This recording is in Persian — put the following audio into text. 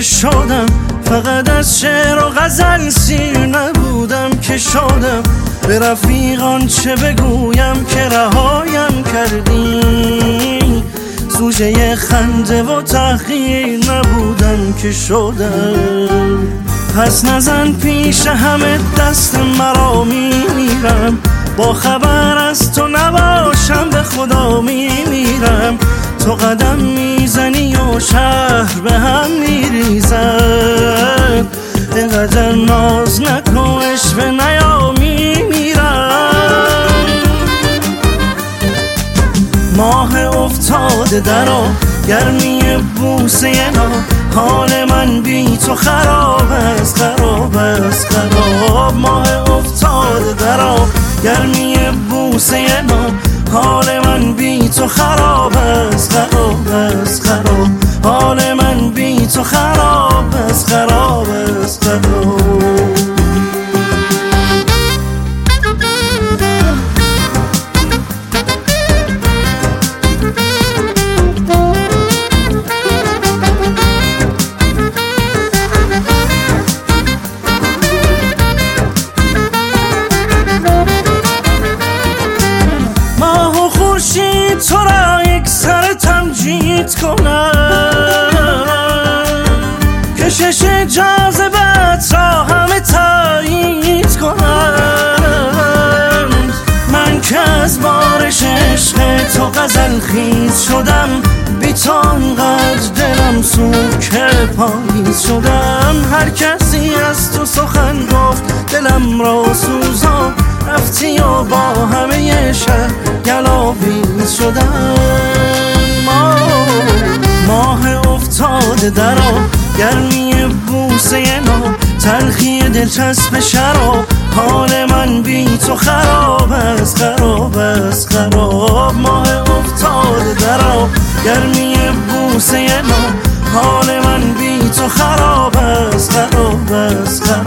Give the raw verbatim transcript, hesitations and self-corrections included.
شدم، فقط از شعر و غزل سیر نبودم که شدم. به رفیقان چه بگویم که رهایم کردی، سوژه خنده و تحقیر نبودم که شدم. پس نزن پیش همه دست مرا میمیرم، با خبر از تو نباشم به خدا میمیرم. تو قدم میزنی و شهر به هم میریزد، اینقدر ناز نکن عشوه نیا میمیرم. ماه افتاده درا گرمی بوسه نا، حال من بی تو خراب است خراب است خراب. ماه افتاده درا گرمی بوسه نا، حال من بی تو خراب است خراب است خراب. حال من بی تو خراب است خراب است خراب. تو را یک سر تمجید کنم، کشش جاذبت را همه تایید کنم. من که از بارش عشق تو غزل خیز شدم، بی تو انقدر دلم سوک پاییز شدم. هر کسی از تو سخن گفت دلم را سوزان، رفتی و با همه شهر گلاویز شدم. ماه افتاده درا گرمی بوسه نا، تلخی دلچسب شراب، حال من بی تو خراب است خراب است خراب. ماه افتاده درا گرمی بوسه نا، حال من بی تو خراب است خراب است خراب.